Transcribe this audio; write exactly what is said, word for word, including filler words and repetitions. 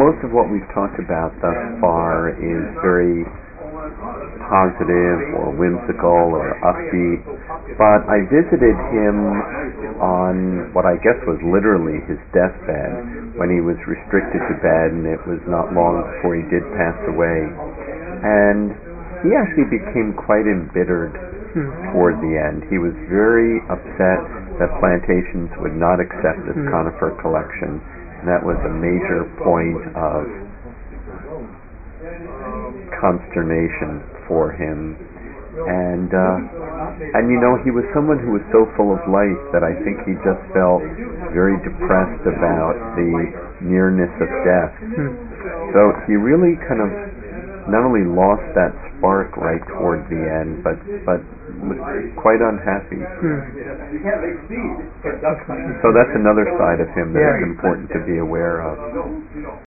most of what we've talked about thus far is very positive or whimsical or upbeat, but I visited him on what I guess was literally his deathbed, when he was restricted to bed, and it was not long before he did pass away. And he actually became quite embittered Hmm. toward the end. He was very upset that plantations would not accept this Hmm. conifer collection, and that was a major point of consternation for him. And uh, and you know, he was someone who was so full of life that I think he just felt very depressed about the nearness of death. Hmm. So he really kind of not only lost that spark right toward the end, but but was quite unhappy. Hmm. So that's another side of him that Yeah. is important to be aware of.